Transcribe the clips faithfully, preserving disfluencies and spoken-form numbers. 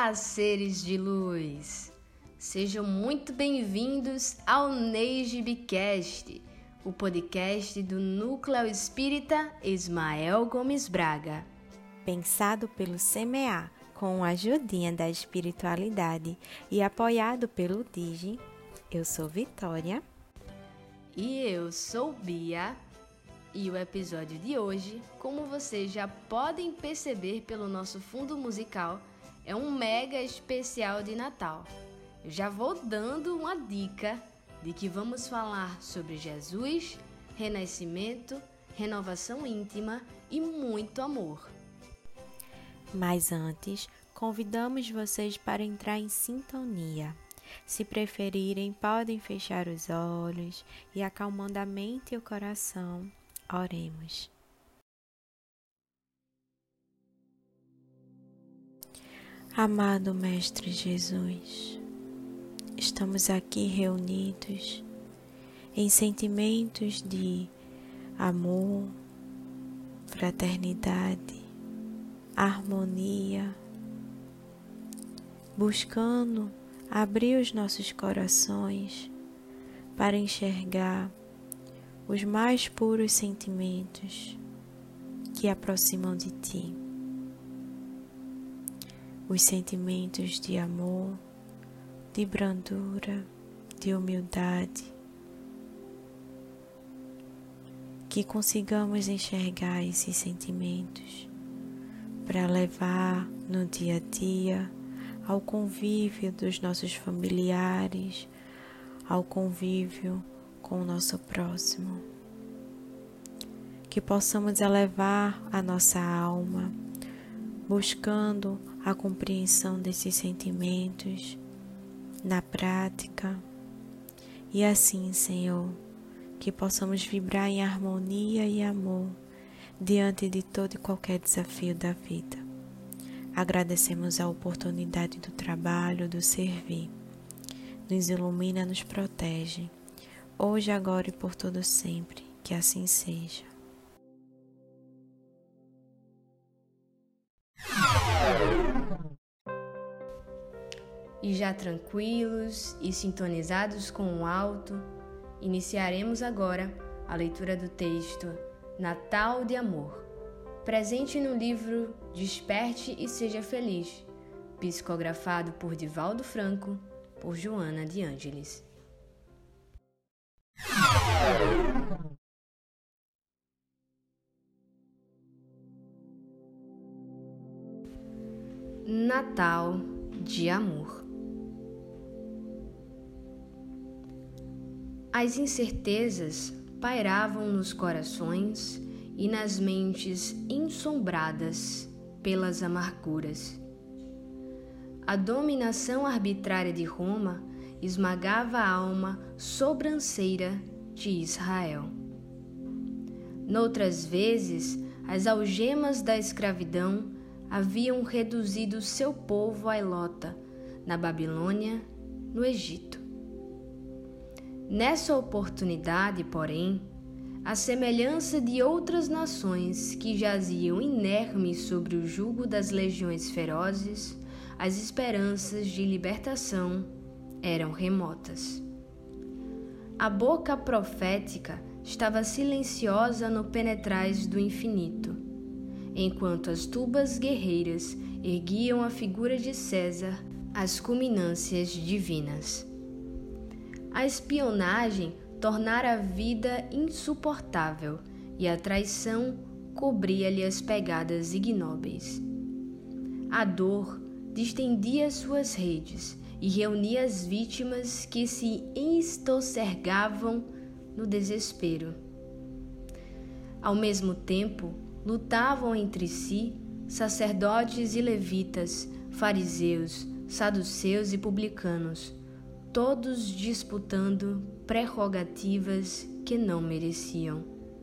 Olá, seres de luz! Sejam muito bem-vindos ao NeiGibcast, o podcast do Núcleo Espírita Ismael Gomes Braga. Pensado pelo C M A, com a ajudinha da espiritualidade e apoiado pelo Digi, eu sou Vitória. E eu sou Bia. E o episódio de hoje, como vocês já podem perceber pelo nosso fundo musical, é um mega especial de Natal. Eu já vou dando uma dica de que vamos falar sobre Jesus, renascimento, renovação íntima e muito amor. Mas antes, convidamos vocês para entrar em sintonia. Se preferirem, podem fechar os olhos e, acalmando a mente e o coração, oremos. Amado Mestre Jesus, estamos aqui reunidos em sentimentos de amor, fraternidade, harmonia, buscando abrir os nossos corações para enxergar os mais puros sentimentos que aproximam de Ti. Os sentimentos de amor, de brandura, de humildade. Que consigamos enxergar esses sentimentos para levar no dia a dia ao convívio dos nossos familiares, ao convívio com o nosso próximo. Que possamos elevar a nossa alma, buscando a compreensão desses sentimentos na prática. E assim, Senhor, que possamos vibrar em harmonia e amor diante de todo e qualquer desafio da vida. Agradecemos a oportunidade do trabalho, do servir. Nos ilumina, nos protege. Hoje, agora e por todo sempre, que assim seja. E já tranquilos e sintonizados com o alto, iniciaremos agora a leitura do texto Natal de Amor, presente no livro Desperte e Seja Feliz, psicografado por Divaldo Franco, por Joana de Ângeles. Natal de Amor. As incertezas pairavam nos corações e nas mentes ensombradas pelas amarguras. A dominação arbitrária de Roma esmagava a alma sobranceira de Israel. Noutras vezes, as algemas da escravidão haviam reduzido seu povo à ilota na Babilônia, no Egito. Nessa oportunidade, porém, à semelhança de outras nações que jaziam inermes sobre o jugo das legiões ferozes, as esperanças de libertação eram remotas. A boca profética estava silenciosa no penetrais do infinito, enquanto as tubas guerreiras erguiam a figura de César às culminâncias divinas. A espionagem tornara a vida insuportável e a traição cobria-lhe as pegadas ignóbeis. A dor distendia suas redes e reunia as vítimas que se estocergavam no desespero. Ao mesmo tempo, lutavam entre si sacerdotes e levitas, fariseus, saduceus e publicanos, todos disputando prerrogativas que não mereciam.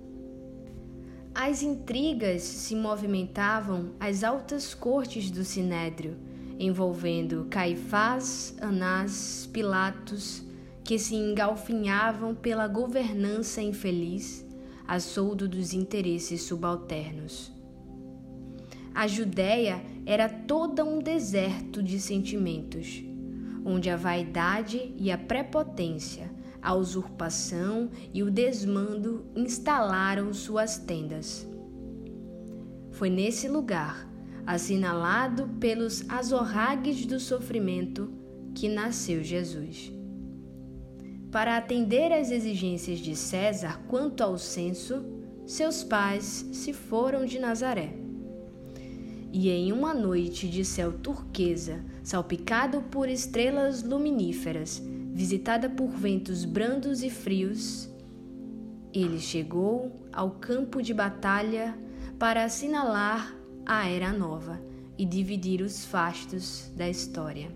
As intrigas se movimentavam às altas cortes do Sinédrio, envolvendo Caifás, Anás, Pilatos, que se engalfinhavam pela governança infeliz, a soldo dos interesses subalternos. a Judéia era toda um deserto de sentimentos, onde a vaidade e a prepotência, a usurpação e o desmando instalaram suas tendas. Foi nesse lugar, assinalado pelos azorragues do sofrimento, que nasceu Jesus. Para atender às exigências de César quanto ao censo, seus pais se foram de Nazaré. E em uma noite de céu turquesa, salpicado por estrelas luminíferas, visitada por ventos brandos e frios, ele chegou ao campo de batalha para assinalar a Era Nova e dividir os fastos da história.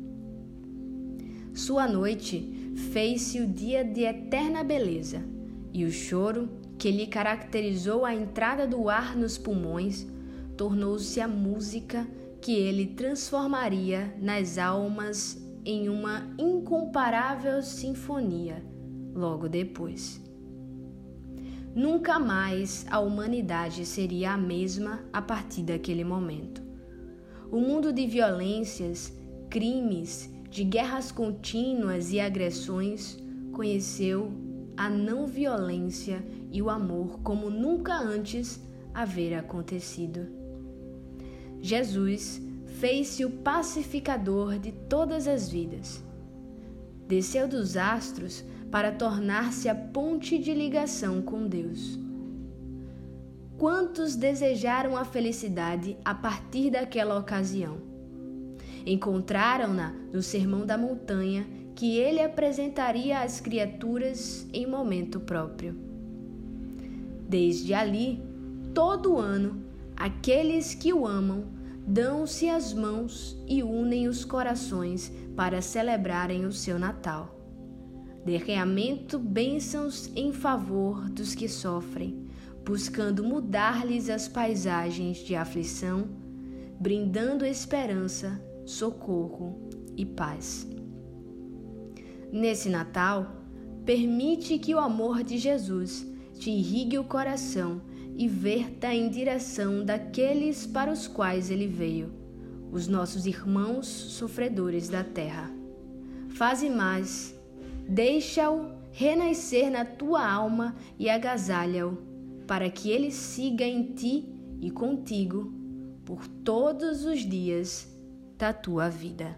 Sua noite fez-se o dia de eterna beleza, e o choro que lhe caracterizou a entrada do ar nos pulmões tornou-se a música que ele transformaria nas almas em uma incomparável sinfonia logo depois. Nunca mais a humanidade seria a mesma a partir daquele momento. O mundo de violências, crimes, de guerras contínuas e agressões conheceu a não violência e o amor como nunca antes havera acontecido. Jesus fez-se o pacificador de todas as vidas. Desceu dos astros para tornar-se a ponte de ligação com Deus. Quantos desejaram a felicidade a partir daquela ocasião? Encontraram-na no Sermão da Montanha, que ele apresentaria às criaturas em momento próprio. Desde ali, todo ano, aqueles que o amam dão-se as mãos e unem os corações para celebrarem o seu Natal. Derramamento bênçãos em favor dos que sofrem, buscando mudar-lhes as paisagens de aflição, brindando esperança, socorro e paz. Nesse Natal, permite que o amor de Jesus te irrigue o coração e verta em direção daqueles para os quais ele veio, os nossos irmãos sofredores da terra. Faze mais, deixa-o renascer na tua alma e agasalha-o, para que ele siga em ti e contigo por todos os dias da tua vida.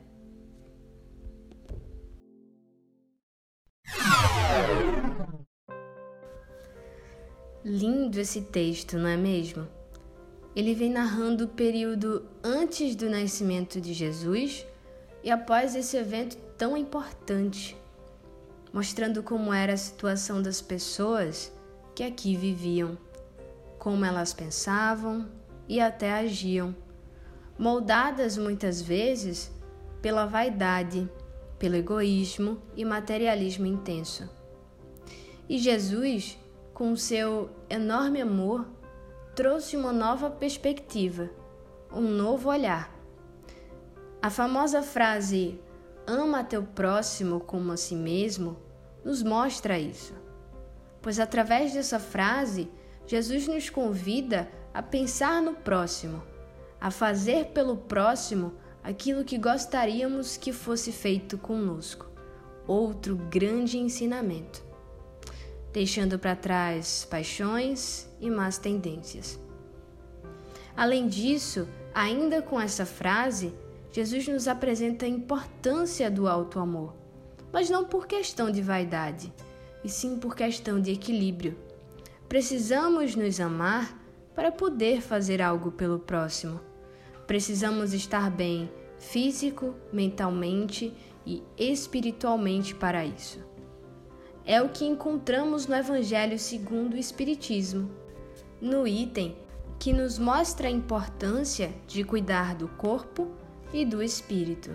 Lindo esse texto, não é mesmo? Ele vem narrando o período antes do nascimento de Jesus e após esse evento tão importante, mostrando como era a situação das pessoas que aqui viviam, como elas pensavam e até agiam, moldadas muitas vezes pela vaidade, pelo egoísmo e materialismo intenso. E Jesus, com seu enorme amor, trouxe uma nova perspectiva, um novo olhar. A famosa frase "ama teu próximo como a si mesmo" nos mostra isso, pois através dessa frase, Jesus nos convida a pensar no próximo, a fazer pelo próximo aquilo que gostaríamos que fosse feito conosco. Outro grande ensinamento, deixando para trás paixões e más tendências. Além disso, ainda com essa frase, Jesus nos apresenta a importância do auto-amor, mas não por questão de vaidade, e sim por questão de equilíbrio. Precisamos nos amar para poder fazer algo pelo próximo. Precisamos estar bem físico, mentalmente e espiritualmente para isso. É o que encontramos no Evangelho segundo o Espiritismo, no item que nos mostra a importância de cuidar do corpo e do espírito.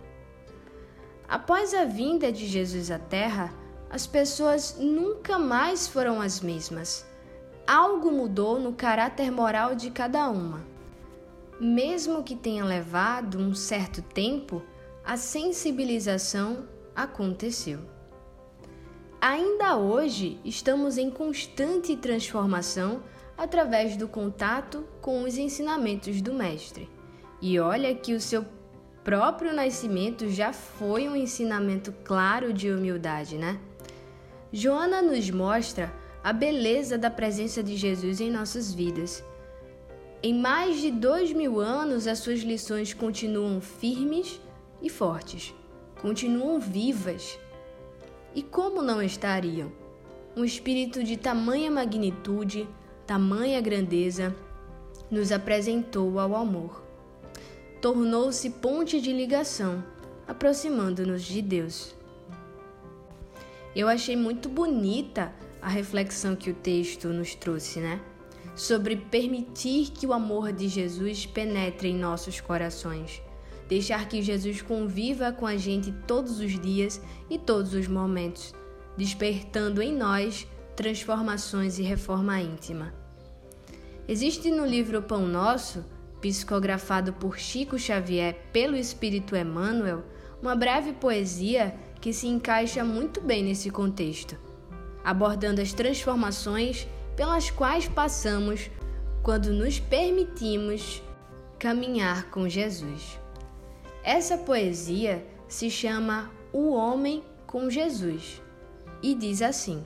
Após a vinda de Jesus à Terra, as pessoas nunca mais foram as mesmas. Algo mudou no caráter moral de cada uma. Mesmo que tenha levado um certo tempo, a sensibilização aconteceu. Ainda hoje estamos em constante transformação através do contato com os ensinamentos do Mestre. E olha que o seu próprio nascimento já foi um ensinamento claro de humildade, né? Joana nos mostra a beleza da presença de Jesus em nossas vidas. Em mais de dois mil anos, as suas lições continuam firmes e fortes, continuam vivas. E como não estariam? Um espírito de tamanha magnitude, tamanha grandeza, nos apresentou ao amor. Tornou-se ponte de ligação, aproximando-nos de Deus. Eu achei muito bonita a reflexão que o texto nos trouxe, né? Sobre permitir que o amor de Jesus penetre em nossos corações. Deixar que Jesus conviva com a gente todos os dias e todos os momentos, despertando em nós transformações e reforma íntima. Existe no livro Pão Nosso, psicografado por Chico Xavier pelo Espírito Emmanuel, uma breve poesia que se encaixa muito bem nesse contexto, abordando as transformações pelas quais passamos quando nos permitimos caminhar com Jesus. Essa poesia se chama O Homem com Jesus e diz assim: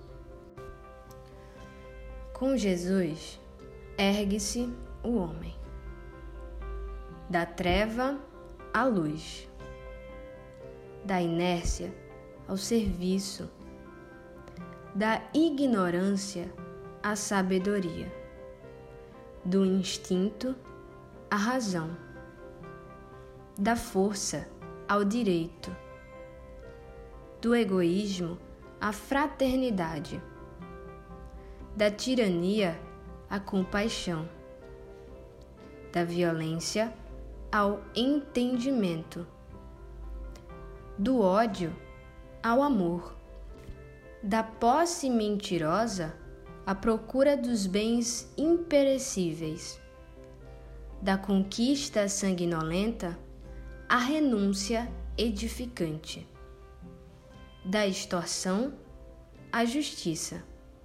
com Jesus ergue-se o homem, da treva à luz, da inércia ao serviço, da ignorância à sabedoria, do instinto à razão, da força ao direito, do egoísmo à fraternidade, da tirania à compaixão, da violência ao entendimento, do ódio ao amor, da posse mentirosa à procura dos bens imperecíveis, da conquista sanguinolenta à renúncia edificante, da extorsão à justiça,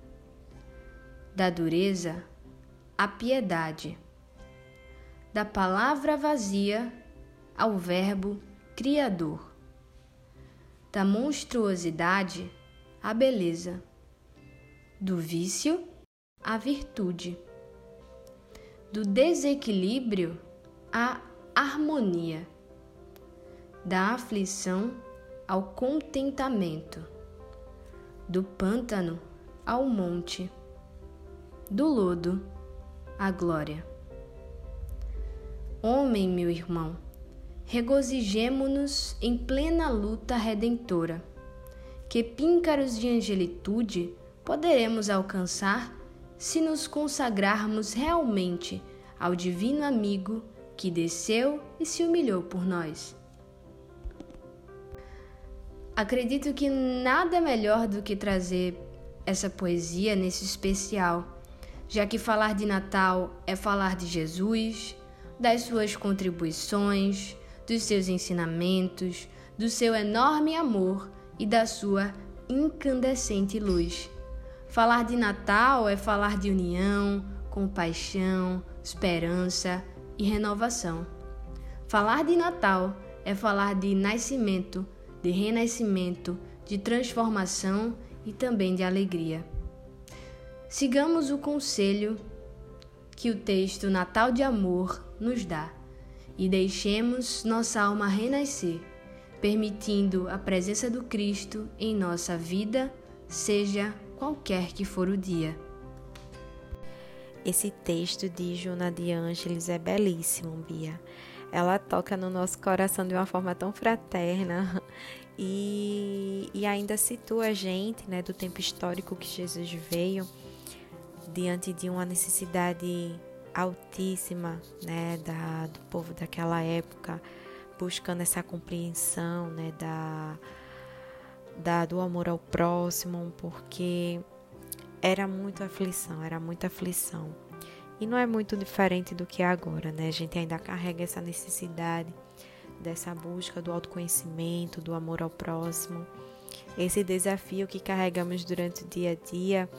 da dureza à piedade, da palavra vazia ao verbo criador, da monstruosidade à beleza, do vício à virtude, do desequilíbrio à harmonia, da aflição ao contentamento, do pântano ao monte, do lodo à glória. Homem, meu irmão, regozijemo-nos em plena luta redentora, que píncaros de angelitude poderemos alcançar se nos consagrarmos realmente ao divino amigo que desceu e se humilhou por nós. Acredito que nada é melhor do que trazer essa poesia nesse especial, já que falar de Natal é falar de Jesus, das suas contribuições, dos seus ensinamentos, do seu enorme amor e da sua incandescente luz. Falar de Natal é falar de união, compaixão, esperança e renovação. Falar de Natal é falar de nascimento, de renascimento, de transformação e também de alegria. Sigamos o conselho que o texto Natal de Amor nos dá e deixemos nossa alma renascer, permitindo a presença do Cristo em nossa vida, seja qualquer que for o dia. Esse texto de Joana de Ângeles é belíssimo, Bia. Ela toca no nosso coração de uma forma tão fraterna e, e ainda situa a gente, né, do tempo histórico que Jesus veio, diante de uma necessidade altíssima, né, da, do povo daquela época, buscando essa compreensão, né, da, da, do amor ao próximo, porque era muita aflição, era muita aflição. E não é muito diferente do que é agora, né? A gente ainda carrega essa necessidade dessa busca do autoconhecimento, do amor ao próximo. Esse desafio que carregamos durante o dia a dia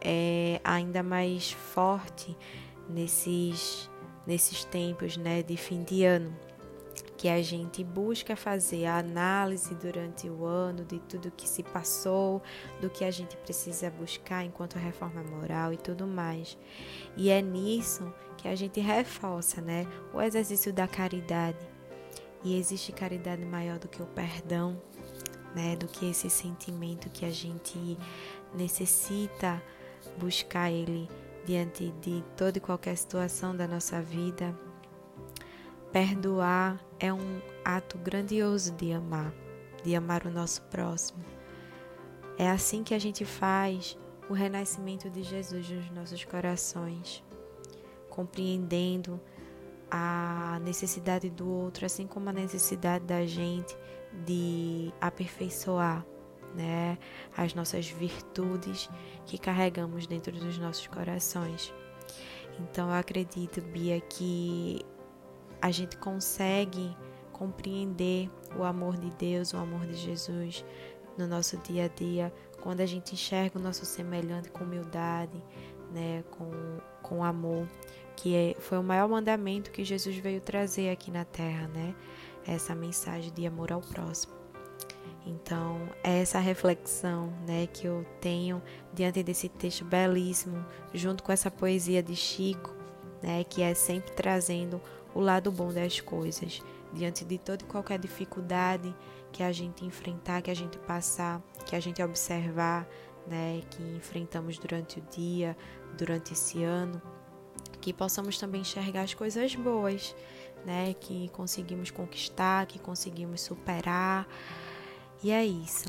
é ainda mais forte nesses, nesses tempos, né, de fim de ano, que a gente busca fazer a análise durante o ano de tudo que se passou, do que a gente precisa buscar enquanto reforma moral e tudo mais. E é nisso que a gente reforça, né, o exercício da caridade. E existe caridade maior do que o perdão, né, do que esse sentimento que a gente necessita buscar ele diante de toda e qualquer situação da nossa vida. Perdoar é um ato grandioso de amar, de amar o nosso próximo. É assim que a gente faz o renascimento de Jesus nos nossos corações, compreendendo a necessidade do outro, assim como a necessidade da gente de aperfeiçoar, né, as nossas virtudes que carregamos dentro dos nossos corações. Então, eu acredito, Bia, que a gente consegue compreender o amor de Deus, o amor de Jesus no nosso dia a dia, quando a gente enxerga o nosso semelhante com humildade, né, com, com amor, que é, foi o maior mandamento que Jesus veio trazer aqui na Terra, né? Essa mensagem de amor ao próximo. Então, é essa reflexão, né, que eu tenho diante desse texto belíssimo, junto com essa poesia de Chico, né, que é sempre trazendo o lado bom das coisas, diante de toda e qualquer dificuldade que a gente enfrentar, que a gente passar, que a gente observar, né, que enfrentamos durante o dia, durante esse ano, que possamos também enxergar as coisas boas, né, que conseguimos conquistar, que conseguimos superar. E é isso.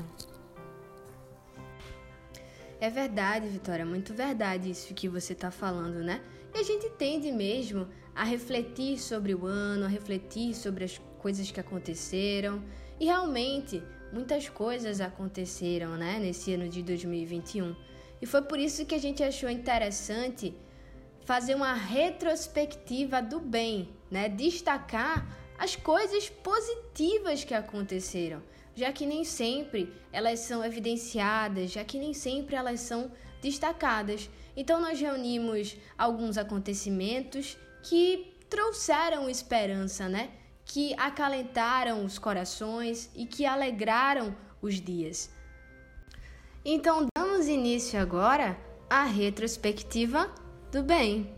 É verdade, Vitória, muito verdade isso que você está falando, né? E a gente tende mesmo a refletir sobre o ano, a refletir sobre as coisas que aconteceram. E realmente, muitas coisas aconteceram, né, nesse ano de dois mil e vinte e um. E foi por isso que a gente achou interessante fazer uma retrospectiva do bem, né? Destacar as coisas positivas que aconteceram, já que nem sempre elas são evidenciadas, já que nem sempre elas são destacadas. Então nós reunimos alguns acontecimentos que trouxeram esperança, né? Que acalentaram os corações e que alegraram os dias. Então damos início agora à retrospectiva do bem.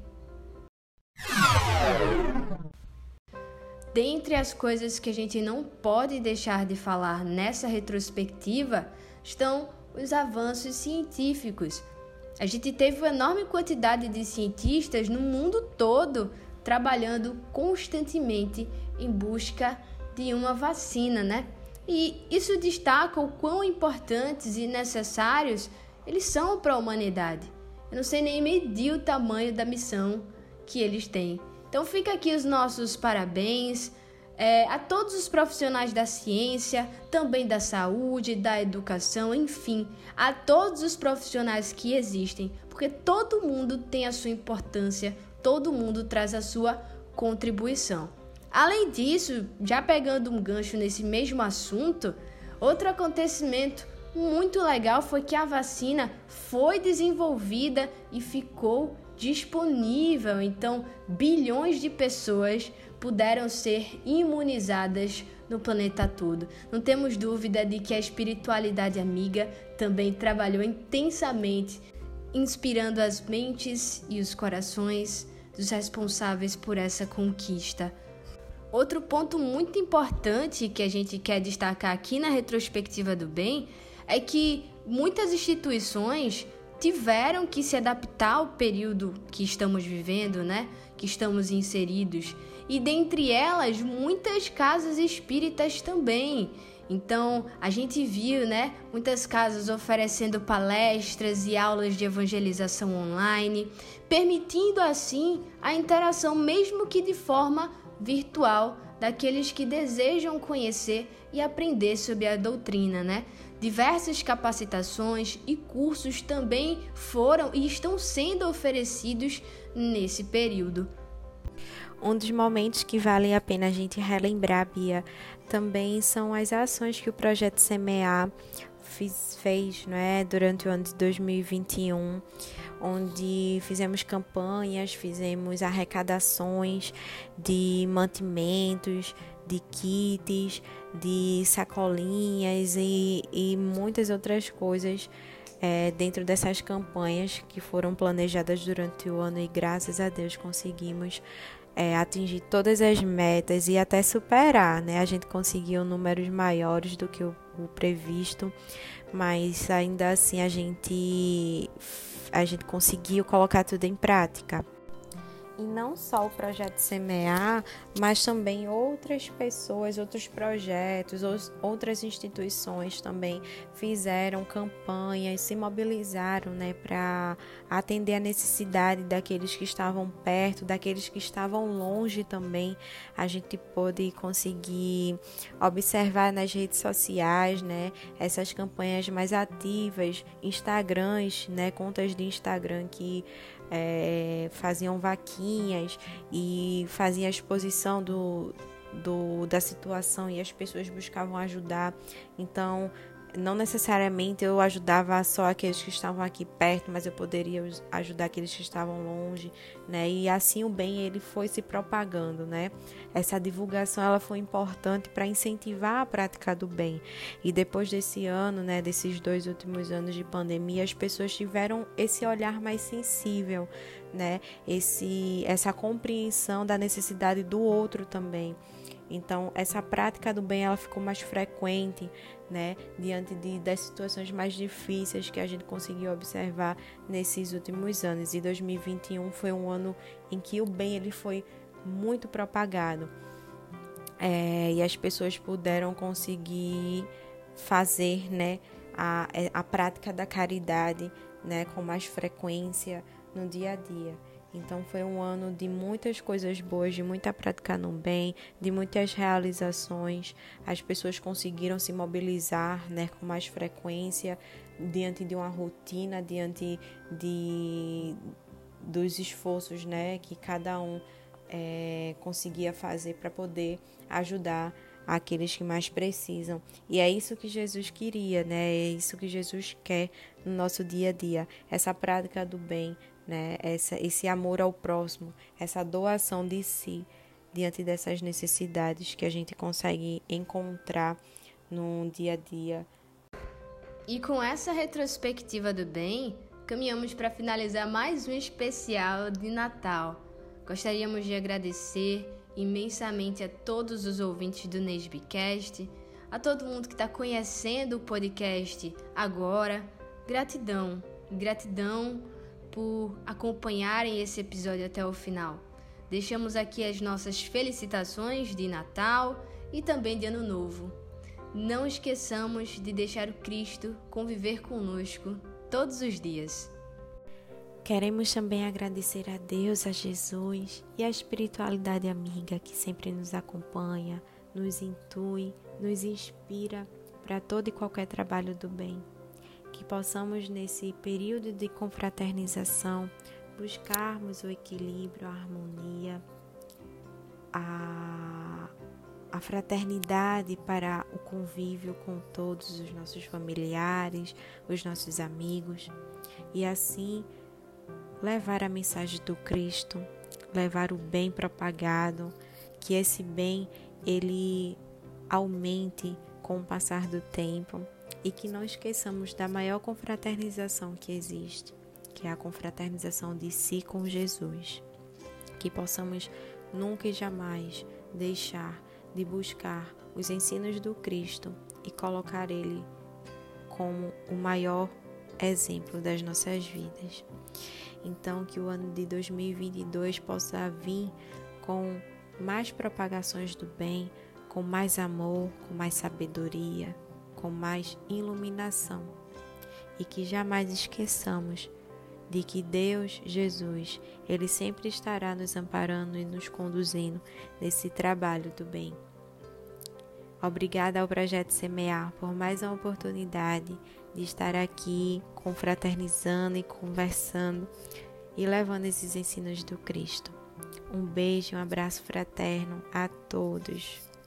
Dentre as coisas que a gente não pode deixar de falar nessa retrospectiva estão os avanços científicos. A gente teve uma enorme quantidade de cientistas no mundo todo trabalhando constantemente em busca de uma vacina, né? E isso destaca o quão importantes e necessários eles são para a humanidade. Eu não sei nem medir o tamanho da missão que eles têm. Então fica aqui os nossos parabéns é, a todos os profissionais da ciência, também da saúde, da educação, enfim, a todos os profissionais que existem, porque todo mundo tem a sua importância, todo mundo traz a sua contribuição. Além disso, já pegando um gancho nesse mesmo assunto, outro acontecimento muito legal foi que a vacina foi desenvolvida e ficou disponível. Então, bilhões de pessoas puderam ser imunizadas no planeta todo. Não temos dúvida de que a espiritualidade amiga também trabalhou intensamente, inspirando as mentes e os corações dos responsáveis por essa conquista. Outro ponto muito importante que a gente quer destacar aqui na retrospectiva do bem é que muitas instituições tiveram que se adaptar ao período que estamos vivendo, né? Que estamos inseridos. E dentre elas, muitas casas espíritas também. Então, a gente viu, né? Muitas casas oferecendo palestras e aulas de evangelização online, permitindo assim a interação, mesmo que de forma virtual, daqueles que desejam conhecer e aprender sobre a doutrina, né? Diversas capacitações e cursos também foram e estão sendo oferecidos nesse período. Um dos momentos que vale a pena a gente relembrar, Bia, também são as ações que o Projeto Semear fez, fez né, durante o ano de dois mil e vinte e um. onde fizemos campanhas, fizemos arrecadações de mantimentos, de kits, de sacolinhas e, e muitas outras coisas é, dentro dessas campanhas que foram planejadas durante o ano, e graças a Deus conseguimos é, atingir todas as metas e até superar, né? A gente conseguiu números maiores do que o, o previsto, mas ainda assim a gente, a gente conseguiu colocar tudo em prática. E não só o projeto Semear, mas também outras pessoas, outros projetos, outras instituições também fizeram campanhas, se mobilizaram, né, para atender a necessidade daqueles que estavam perto, daqueles que estavam longe também. A gente pôde conseguir observar nas redes sociais, né, essas campanhas mais ativas, Instagrams, né, contas de Instagram que É, faziam vaquinhas e faziam a exposição do, do, da situação, e as pessoas buscavam ajudar. Então, não necessariamente eu ajudava só aqueles que estavam aqui perto, mas eu poderia ajudar aqueles que estavam longe, né? E assim o bem ele foi se propagando, né? Essa divulgação ela foi importante para incentivar a prática do bem. E depois desse ano, né, desses dois últimos anos de pandemia, as pessoas tiveram esse olhar mais sensível, né? Esse, essa compreensão da necessidade do outro também. Então, essa prática do bem ela ficou mais frequente, né, diante de, das situações mais difíceis que a gente conseguiu observar nesses últimos anos. E dois mil e vinte e um foi um ano em que o bem ele foi muito propagado. É, e as pessoas puderam conseguir fazer, né, a, a prática da caridade, né, com mais frequência no dia a dia. Então foi um ano de muitas coisas boas, de muita prática no bem, de muitas realizações. As pessoas conseguiram se mobilizar, né, com mais frequência diante de uma rotina, diante de, dos esforços, né, que cada um é, conseguia fazer para poder ajudar aqueles que mais precisam. E é isso que Jesus queria, né? É isso que Jesus quer no nosso dia a dia. Essa prática do bem, né? Essa, esse amor ao próximo, essa doação de si diante dessas necessidades que a gente consegue encontrar no dia a dia. E com essa retrospectiva do bem, caminhamos para finalizar mais um especial de Natal. Gostaríamos de agradecer imensamente a todos os ouvintes do Nesbicast, a todo mundo que está conhecendo o podcast agora. Gratidão, gratidão por acompanharem esse episódio até o final. Deixamos aqui as nossas felicitações de Natal e também de Ano Novo. Não esqueçamos de deixar o Cristo conviver conosco todos os dias. Queremos também agradecer a Deus, a Jesus e a espiritualidade amiga que sempre nos acompanha, nos intui, nos inspira para todo e qualquer trabalho do bem. Que possamos, nesse período de confraternização, buscarmos o equilíbrio, a harmonia, a, a fraternidade para o convívio com todos os nossos familiares, os nossos amigos, e assim levar a mensagem do Cristo, levar o bem propagado, que esse bem ele aumente com o passar do tempo, e que não esqueçamos da maior confraternização que existe, que é a confraternização de si com Jesus. Que possamos nunca e jamais deixar de buscar os ensinos do Cristo e colocar Ele como o maior exemplo das nossas vidas. Então, que o ano de dois mil e vinte e dois possa vir com mais propagações do bem, com mais amor, com mais sabedoria, com mais iluminação. E que jamais esqueçamos de que Deus, Jesus, Ele sempre estará nos amparando e nos conduzindo nesse trabalho do bem. Obrigada ao Projeto Semear por mais uma oportunidade de estar aqui confraternizando e conversando e levando esses ensinos do Cristo. Um beijo, um abraço fraterno a todos.